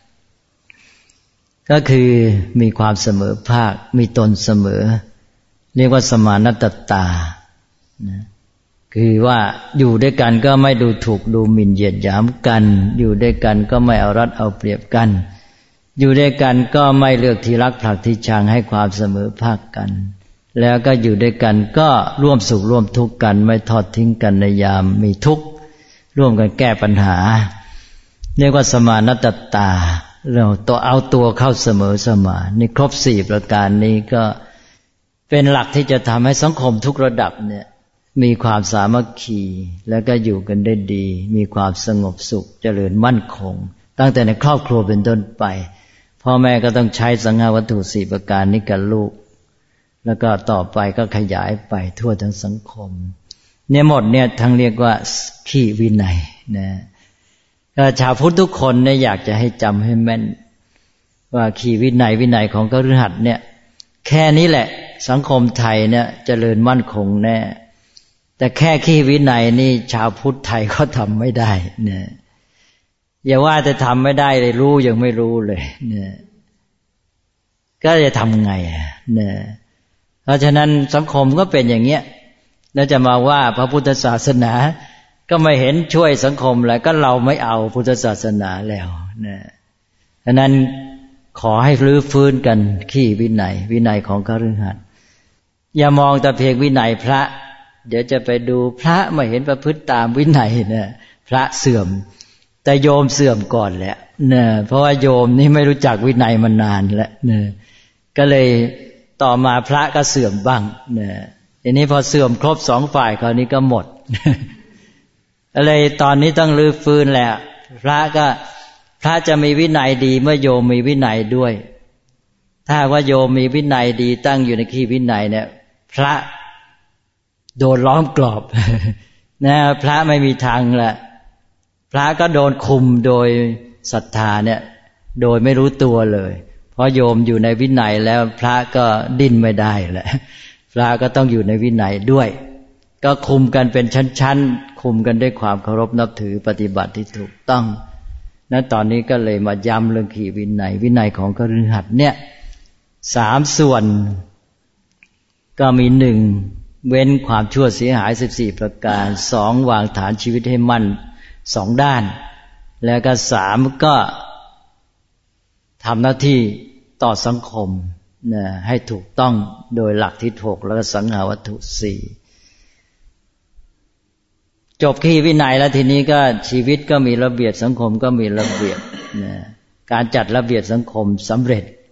ก็คือมีความเสมอภาคมีตนเสมอเรียกว่าสมานัตตานะคือว่าอยู่ด้วยกันก็ไม่ดูถูกดูหมิ่นเหยียดหยามกันอยู่ด้วยกันก็ไม่เอารัดเอาเปรียบกันอยู่ด้วยกันก็ไม่เลือกที่รักผลักที่ชังให้ความเสมอภาคกันแล้วก็อยู่ด้วยกันก็ร่วมสุขร่วมทุกข์กันไม่ทอดทิ้งกันในยามมีทุกข์ร่วมกันแก้ปัญหาเรียกว่าสมานัตตาเราตัวเอาตัวเข้าเสมอสมานนี่ครบสี่ประการนี้ก็เป็นหลักที่จะทำให้สังคมทุกระดับเนี่ยมีความสามัคคีแล้วก็อยู่กันได้ดีมีความสงบสุขเจริญมั่นคงตั้งแต่ในครอบครัวเป็นต้นไปพ่อแม่ก็ต้องใช้สังฆวัตถุสี่ประการนี้กับลูกแล้วก็ต่อไปก็ขยายไปทั่วทั้งสังคมเนี่ยหมดเนี่ยทั้งเรียกว่าขีวินัยนะก็ชาวพุทธทุกคนเนี่ยอยากจะให้จำให้แม่นว่าขีวินัยวินัยของคฤหัสถ์เนี่ยแค่นี้แหละสังคมไทยเนี่ยเจริญมั่นคงแน่แต่แค่ขีวินัยนี่ชาวพุทธไทยก็ทำไม่ได้เนี่ยอย่าว่าแต่ทำไม่ได้เลยรู้ยังไม่รู้เลยเนี่ยก็จะทำไงเนี่ยเพราะฉะนั้นสังคมก็เป็นอย่างเงี้ยแล้วจะมาว่าพระพุทธศาสนาก็ไม่เห็นช่วยสังคมแล้วก็เราไม่เอาพุทธศาสนาแล้วนะฉะนั้นขอให้รื้อฟื้นกันขี้วินัยวินัยของคฤหัสถ์อย่ามองแต่เพียงวินัยพระเดี๋ยวจะไปดูพระไม่เห็นประพฤติตามวินัยนะพระเสื่อมแต่โยมเสื่อมก่อนแหละนะเพราะว่าโยมนี่ไม่รู้จักวินัยมานานแล้วนะก็เลยต่อมาพระก็เสื่อมบ้างนะทีนี้พอเสื่อมครบสองฝ่ายคราวนี้ก็หมดอะไรตอนนี้ต้องรื้อฟื้นแหละพระก็พระจะมีวินัยดีเมื่อโยมมีวินัยด้วยถ้าว่าโยมมีวินัยดีตั้งอยู่ในขีวินัยเนี่ยพระโดนล้อมกรอบนะพระไม่มีทางละพระก็โดนคุมโดยศรัทธาเนี่ยโดยไม่รู้ตัวเลยเพราะโยมอยู่ในวินัยแล้วพระก็ดิ้นไม่ได้แหละพระก็ต้องอยู่ในวินัยด้วยก็คุมกันเป็นชั้นๆคุมกันด้วยความเคารพนับถือปฏิบัติที่ถูกต้องนะตอนนี้ก็เลยมาย้ำเรื่องขีวินัยวินัยของคฤหัสถ์เนี่ยสามส่วนก็มีหนึ่งเว้นความชั่วเสียหายสิบสี่ประการสองวางฐานชีวิตให้มั่นสองด้านแล้วก็สามก็ทำหน้าที่ต่อสังคมนะให้ถูกต้องโดยหลักที่หกแล้วก็สังหาวัตถุสี่จบขีวินัยแล้วทีนี้ก็ชีวิตก็มีระเบียบสังคมก็มีระเบียบนะการจัดระเบียบสังคมสำเร็จ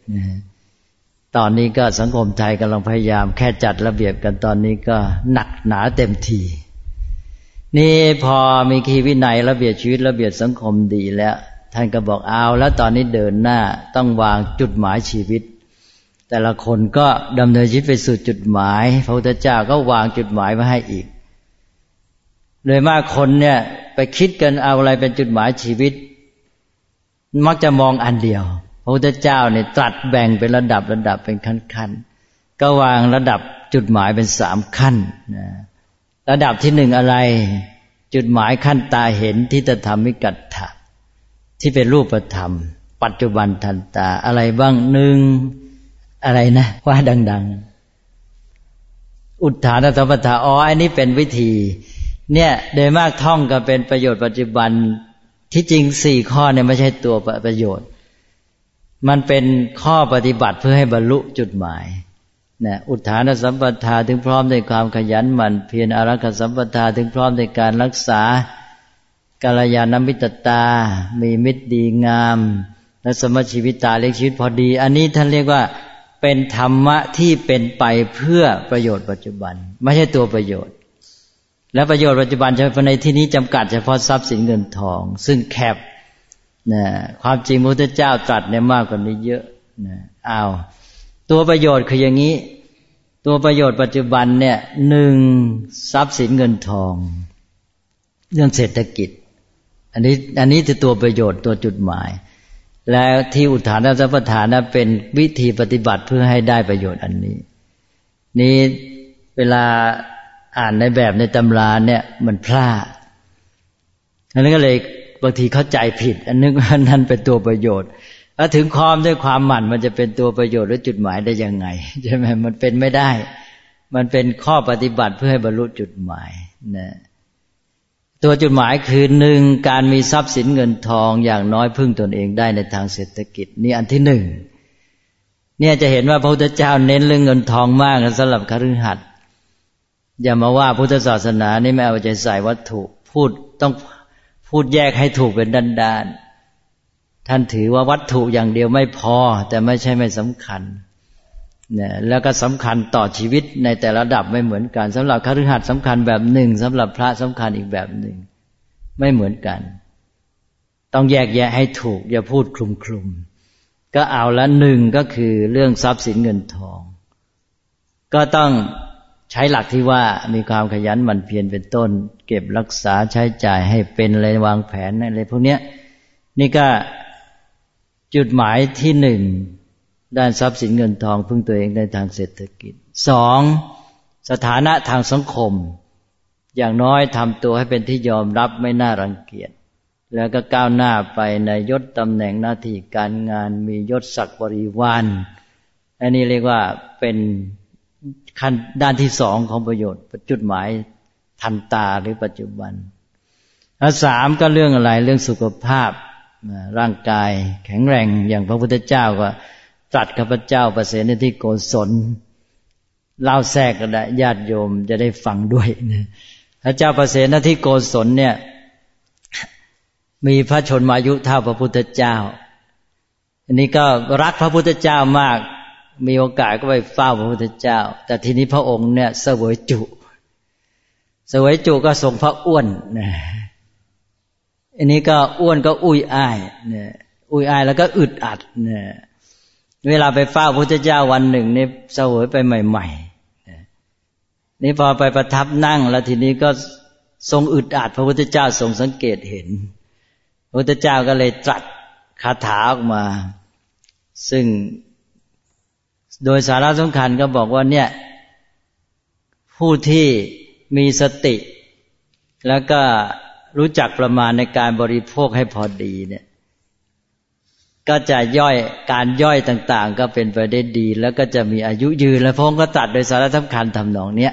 ตอนนี้ก็สังคมไทยกำลังพยายามแค่จัดระเบียบกันตอนนี้ก็หนักหนาเต็มทีนี่พอมีคีวินัยระเบียบชีวิตระเบียบสังคมดีแล้วท่านก็บอกเอาแล้วตอนนี้เดินหน้าต้องวางจุดหมายชีวิตแต่ละคนก็ดำเนินชีวิตไปสู่จุดหมายพระพุทธเจ้าก็วางจุดหมายมาให้อีกโดยมากคนเนี่ยไปคิดกันเอาอะไรเป็นจุดหมายชีวิตมักจะมองอันเดียวพระพุทธเจ้าเนี่ยตรัสแบ่งเป็นระดับระดับเป็นขั้นๆก็วางระดับจุดหมายเป็นสามขั้นนะระดับที่หนึ่งอะไรจุดหมายขั้นตาเห็นทิฏฐธรรมิกัตถะที่เป็นรูปธรรมปัจจุบันทันตาอะไรบ้างหนึ่งอะไรนะว่าดังๆอุทธานสัมปทาอ๋ออันนี้เป็นวิธีเนี่ยโดยมากท่องก็เป็นประโยชน์ปัจจุบันที่จริงสี่ข้อเนี่ยไม่ใช่ตัวประโยชน์มันเป็นข้อปฏิบัติเพื่อให้บรรลุจุดหมายนะอุทธานสัมปทาถึงพร้อมในความขยันหมั่นเพียรอารักขสัมปทาถึงพร้อมในการรักษากัลยาณมิตรตามีมิตรดีงามและสมชีวิตาเลี้ยงชีวิตพอดีอันนี้ท่านเรียกว่าเป็นธรรมะที่เป็นไปเพื่อประโยชน์ปัจจุบันไม่ใช่ตัวประโยชน์และประโยชน์ปัจจุบันเฉพาะในที่นี้จำกัดเฉพาะทรัพย์สินเงินทองซึ่งแคบนะความจริงพระพุทธเจ้าตรัสเนี่ยมากกว่านี้เยอะนะอ้าวตัวประโยชน์คืออย่างนี้ตัวประโยชน์ปัจจุบันเนี่ยหนึ่งทรัพย์สินเงินทองเรื่องเศรษฐกิจอันนี้อันนี้คือตัวประโยชน์ตัวจุดหมายและที่อุทธานสัมปทานนั้นเป็นวิธีปฏิบัติเพื่อให้ได้ประโยชน์อันนี้นี่เวลาอ่านในแบบในตำราเนี่ยมันพลาดอันนั้นก็เลยบางทีเข้าใจผิดอันนึกว่านั่นเป็นตัวประโยชน์แล้วถึงความด้วยความหมั่นมันจะเป็นตัวประโยชน์หรือจุดหมายได้ยังไงใช่ไหมมันเป็นไม่ได้มันเป็นข้อปฏิบัติเพื่อให้บรรลุจุดหมายนะตัวจุดหมายคือหนึ่งการมีทรัพย์สินเงินทองอย่างน้อยพึ่งตนเองได้ในทางเศรษฐกิจนี่อันที่หนึ่งเนี่ยจะเห็นว่าพระพุทธเจ้าเน้นเรื่องเงินทองมากสำหรับคฤหัสถ์อย่ามาว่าพุทธศาสนานี่ไม่เอาใจใส่วัตถุพูดต้องพูดแยกให้ถูกเป็นด้านๆท่านถือว่าวัตถุอย่างเดียวไม่พอแต่ไม่ใช่ไม่สำคัญเนี่ยแล้วก็สำคัญต่อชีวิตในแต่ละระดับไม่เหมือนกันสำหรับคฤหัสถ์สำคัญแบบหนึ่งสำหรับพระสำคัญอีกแบบหนึ่งไม่เหมือนกันต้องแยกแยะให้ถูกอย่าพูดคลุมๆก็เอาละหนึ่งก็คือเรื่องทรัพย์สินเงินทองก็ต้องใช้หลักที่ว่ามีความขยันหมั่นเพียรเป็นต้นเก็บรักษาใช้จ่ายให้เป็นอะไรวางแผนอะไรพวกนี้นี่ก็จุดหมายที่หนึ่งด้านทรัพย์สินเงินทองพึ่งตัวเองในทางเศรษฐกิจสองสถานะทางสังคมอย่างน้อยทำตัวให้เป็นที่ยอมรับไม่น่ารังเกียจแล้วก็ก้าวหน้าไปในยศตำแหน่งหน้าที่การงานมียศศักดิ์บริวารอันนี้เรียกว่าเป็นขั้นด้านที่สองของประโยชน์จุดหมายทันตาหรือปัจจุบันและสามก็เรื่องอะไรเรื่องสุขภาพร่างกายแข็งแรงอย่างพระพุทธเจ้าก็ตรัสข้าพเจ้าประเสนที่โกศลเล่าแทรกก็ได้ญาติโยมจะได้ฟังด้วยนะพระเจ้าประเสนที่โกศลเนี่ยมีพระชนมายุเท่าพระพุทธเจ้าอันนี้ก็รักพระพุทธเจ้ามากมีโอกาสก็ไปเฝ้าพระพุทธเจ้าแต่ทีนี้พระองค์เนี่ยเสวยจุเสวยจุก็ทรงพระอ้วนนะอันนี้ก็อ้วนก็อุ้ยอ้ายเนี่ยอุ้ยอ้ายแล้วก็อึดอัดเนี่ยเวลาไปเฝ้าพระพุทธเจ้าวันหนึ่งนี่เสวยไปใหม่ๆนี่พอไปประทับนั่งแล้วทีนี้ก็ทรงอึดอัดพระพุทธเจ้าทรงสังเกตเห็นพระพุทธเจ้าก็เลยตรัสคาถาออกมาซึ่งโดยสาระสำคัญก็บอกว่าเนี่ยผู้ที่มีสติแล้วก็รู้จักประมาณในการบริโภคให้พอดีเนี่ยก็จะย่อยการย่อยต่างๆก็เป็นไปได้ดีแล้วก็จะมีอายุยืนและพระองค์ก็ตรัสโดยสาระสำคัญทำนองเนี้ย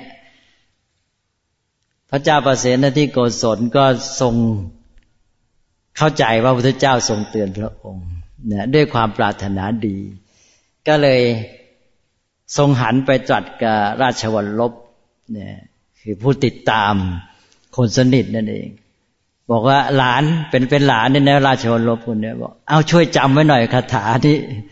พระเจ้าประเสนที่โกศลก็ทรงเข้าใจว่าพระพุทธเจ้าทรงเตือนพระองค์นะด้วยความปรารถนาดีก็เลยทรงหันไปตรัสกับราชวัลลบเนี่ยคือผู้ติดตามคนสนิทนั่นเองบอกว่าหลานเป็นเป็นหลานเนี่ยนะราชวัลลบคนนี้บอกเอาช่วยจำไว้หน่อยคาถาที่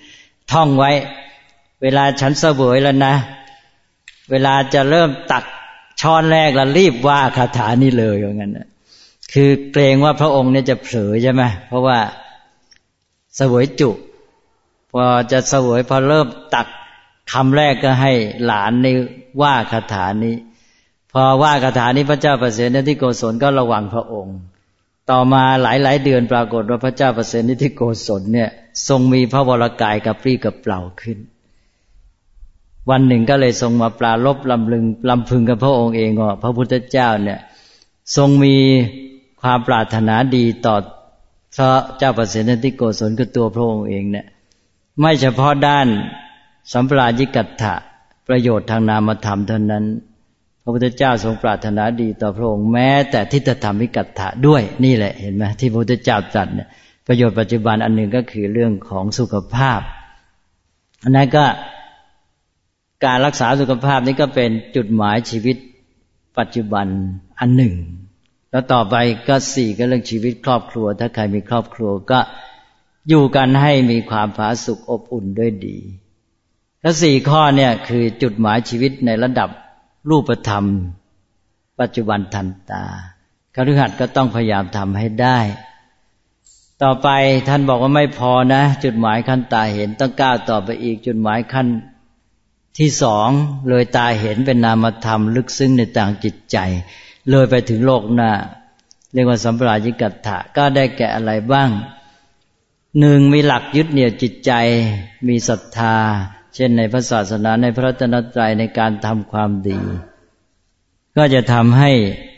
ท่องไว้เวลาฉันเสวยแล้วนะเวลาจะเริ่มตักช้อนแรกแล้วรีบว่าคาถานี้เลยอย่างนั้นนะคือเกรงว่าพระองค์เนี่ยจะเผลอใช่ไหมเพราะว่าเสวยจุพอจะเสวยพอเริ่มตักคำแรกก็ให้หลานนี่ว่าคาถานี้พอว่าคาถานี้พระเจ้าประเสนทิโกศลก็ระวังพระองค์ต่อมาหลายๆเดือนปรากฏว่าพระเจ้าประเสนทิโกศลเนี่ยทรงมีพระวรกายกระปรี้กระเปร่าขึ้นวันหนึ่งก็เลยทรงมาปรารภลำลึงลำพึงกับพระองค์เองว่าพระพุทธเจ้าเนี่ยทรงมีความปรารถนาดีต่อพระเจ้าประเสนทิโกศลคือตัวพระองค์เองเนี่ยไม่เฉพาะด้านสัมปรายิกัตถะประโยชน์ทางนามธรรมเท่านั้นพระพุทธเจ้าทรงปรารถนาดีต่อพระองค์แม้แต่ทิฏฐธรรมิกัตถะด้วยนี่แหละเห็นไหมที่พระพุทธเจ้าตรัสเนี่ยประโยชน์ปัจจุบันอันหนึ่งก็คือเรื่องของสุขภาพอันนั้นก็การรักษาสุขภาพนี้ก็เป็นจุดหมายชีวิตปัจจุบันอันหนึ่งแล้วต่อไปก็สี่ก็เรื่องชีวิตครอบครัวถ้าใครมีครอบครัวก็อยู่กันให้มีความผาสุกอบอุ่นด้วยดีและสี่ข้อเนี่ยคือจุดหมายชีวิตในระดับรูปธรรมปัจจุบันทันตาคฤหัสถ์ก็ต้องพยายามทำให้ได้ต่อไปท่านบอกว่าไม่พอนะจุดหมายขั้นตาเห็นต้องก้าวต่อไปอีกจุดหมายขั้นที่สองเลยตาเห็นเป็นนามธรรมลึกซึ้งในทางจิตใจเลยไปถึงโลกหน้าเรียกว่าสัมปรายิกัตถะก็ได้แก่อะไรบ้างหนึ่งมีหลักยึดเหนี่ยวจิตใจมีศรัทธาเช่นในพระศาสนาในพระรัตนตรัยในการทำความดีก็จะทำให้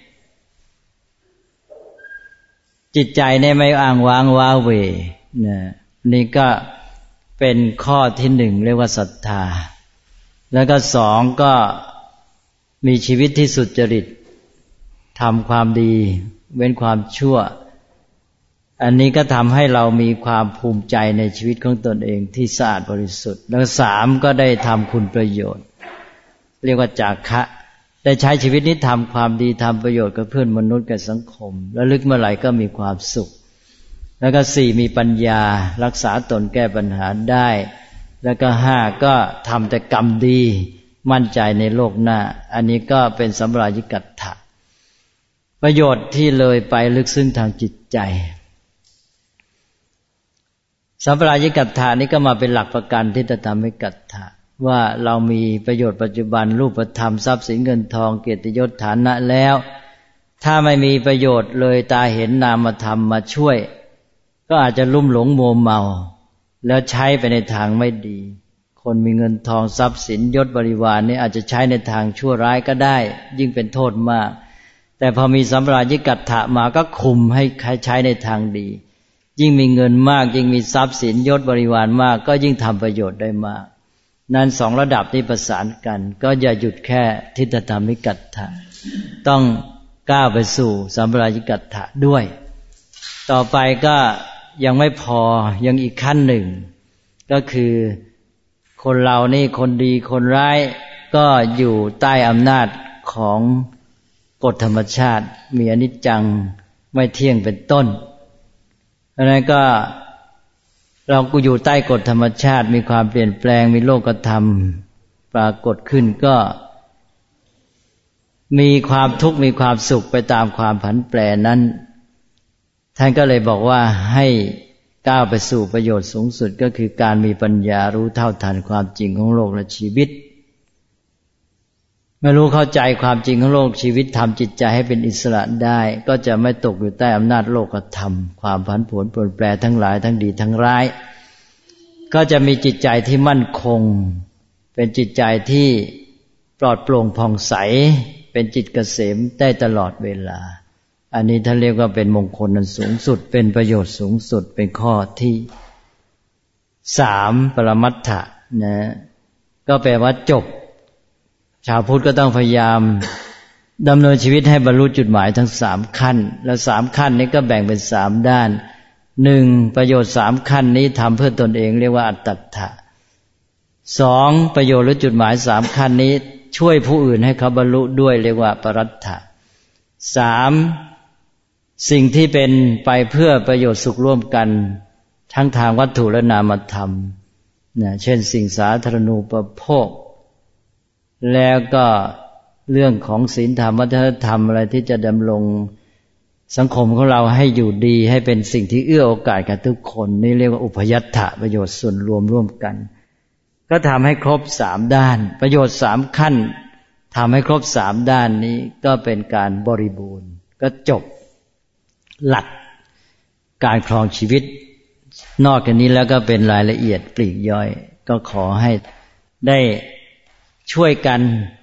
จิตใจเนี่ยไม่อ้างว้างว้าเหวนะนี่ก็เป็นข้อที่หนึ่งเรียกว่าศรัทธาแล้วก็สองก็มีชีวิตที่สุจริตทำความดีเว้นความชั่วอันนี้ก็ทำให้เรามีความภูมิใจในชีวิตของตนเองที่สะอาดบริสุทธิ์แล้วสามก็ได้ทำคุณประโยชน์เรียกว่าจาคะได้ใช้ชีวิตนี้ทำความดีทำประโยชน์กับเพื่อนมนุษย์กับสังคมแล้วลึกเมื่อไหร่ก็มีความสุขแล้วก็สี่มีปัญญารักษาตนแก้ปัญหาได้แล้วก็ห้าก็ทำแต่กรรมดีมั่นใจในโลกหน้าอันนี้ก็เป็นสัมปรายิกัตถะประโยชน์ที่เลยไปลึกซึ้งทางจิตใจสัมปรายิกัตถะนี้ก็มาเป็นหลักประกันที่จะทำให้กัตถะว่าเรามีประโยชน์ปัจจุบันรูปธรรมทรัพย์สินเงินทองเกียรติยศฐานะแล้วถ้าไม่มีประโยชน์เลยตาเห็นนามธรรมมาช่วยก็อาจจะลุ่มหลงมัวเมาแล้วใช้ไปในทางไม่ดีคนมีเงินทองทรัพย์สินยศบริวารนี่อาจจะใช้ในทางชั่วร้ายก็ได้ยิ่งเป็นโทษมากแต่พอมีสัมปรายิกัตถะมาก็คุมให้ใช้ในทางดียิ่งมีเงินมากยิ่งมีทรัพย์สินยศบริวารมากก็ยิ่งทำประโยชน์ได้มากนั้นสองระดับนี้ประสานกันก็อย่าหยุดแค่ทิฏฐธรรมิกัตถะต้องก้าวไปสู่สัมปรายิกัตถะด้วยต่อไปก็ยังไม่พอยังอีกขั้นหนึ่งก็คือคนเรานี่คนดีคนร้ายก็อยู่ใต้อำนาจของกฎธรรมชาติมีอนิจจังไม่เที่ยงเป็นต้นเพราะนั้นก็เราก็อยู่ใต้กฎธรรมชาติมีความเปลี่ยนแปลงมีโลกธรรมปรากฏขึ้นก็มีความทุกข์มีความสุขไปตามความผันแปรนั้นท่านก็เลยบอกว่าให้ก้าวไปสู่ประโยชน์สูงสุดก็คือการมีปัญญารู้เท่าทันความจริงของโลกและชีวิตเมื่อรู้เข้าใจความจริงของโลกชีวิตทำจิตใจให้เป็นอิสระได้ก็จะไม่ตกอยู่ใต้อำนาจโลกธรรมความผันผวนเปลี่ยนแปลงทั้งหลายทั้งดีทั้งร้ายก็จะมีจิตใจที่มั่นคงเป็นจิตใจที่ปลอดโปร่งผ่องใสเป็นจิตเกษมได้ตลอดเวลาอันนี้ท่านเรียกว่าเป็นมงคลอันสูงสุดเป็นประโยชน์สูงสุดเป็นข้อที่สามปรมัตถะนะก็แปลว่าจบชาวพุทธก็ต้องพยายามดำเนินชีวิตให้บรรลุจุดหมายทั้งสามขั้นแล้วสามขั้นนี้ก็แบ่งเป็นสามด้านหนึ่งประโยชน์สามขั้นนี้ทำเพื่อตนเองเรียกว่าอัตตัฏฐะสองประโยชน์หรือจุดหมายสามขั้นนี้ช่วยผู้อื่นให้เขาบรรลุด้วยเรียกว่าปรัตถะสามสิ่งที่เป็นไปเพื่อประโยชน์สุขร่วมกันทั้งทางวัตถุและนามธรรมนะเช่นสิ่งสาธารณูปโภคแล้วก็เรื่องของศีลธรรมวัฒนธรรมอะไรที่จะดำรงสังคมของเราให้อยู่ดีให้เป็นสิ่งที่เอื้อโอกาสกับทุกคนนี่เรียกว่าอุปยัตถะประโยชน์ส่วนรวมร่วมกันก็ทำให้ครบสามด้านประโยชน์สามขั้นทำให้ครบสามด้านนี้ก็เป็นการบริบูรณ์ก็จบหลักการครองชีวิตนอกจากนี้แล้วก็เป็นรายละเอียดปลีกย่อยก็ขอให้ได้ช่วยกัน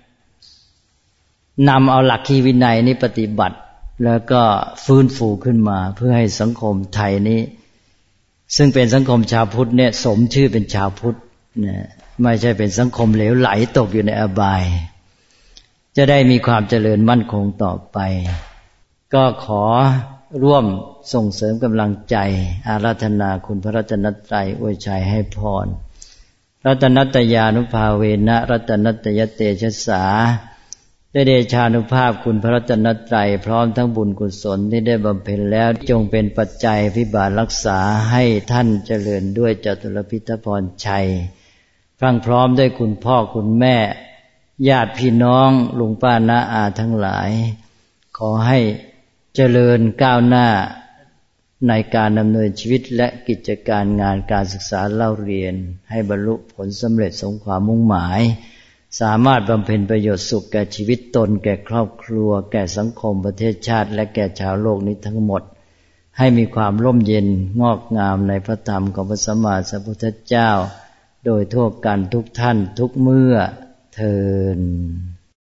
นำเอาหลักคีวินัยนี้ปฏิบัติแล้วก็ฟื้นฟูขึ้นมาเพื่อให้สังคมไทยนี้ซึ่งเป็นสังคมชาวพุทธเนี่ยสมชื่อเป็นชาวพุทธนะไม่ใช่เป็นสังคมเหลวไหลตกอยู่ในอบายจะได้มีความเจริญมั่นคงต่อไปก็ขอร่วมส่งเสริมกำลังใจอาราธนาคุณพระรัตนตรัยอวยชัยให้พรรัตนัตยานุภาเวนะรัตนัตยเตชะสาได้เดชานุภาพคุณพระรัตนตรัยพร้อมทั้งบุญกุศลที่ได้บำเพ็ญแล้วจงเป็นปัจจัยพิบาลรักษาให้ท่านเจริญด้วยจตุรพิทพรชัยพรั่งพร้อมด้วยคุณพ่อคุณแม่ญาติพี่น้องลุงป้าน้าอาทั้งหลายขอให้เจริญก้าวหน้าในการดำเนินชีวิตและกิจการงานการศึกษาเล่าเรียนให้บรรลุผลสำเร็จสมความมุ่งหมายสามารถบำเพ็ญประโยชน์สุขแก่ชีวิตตนแก่ครอบครัวแก่สังคมประเทศชาติและแก่ชาวโลกนี้ทั้งหมดให้มีความร่มเย็นงอกงามในพระธรรมของพระสัมมาสัมพุทธเจ้าโดยทั่วกันทุกท่านทุกเมื่อเทอญ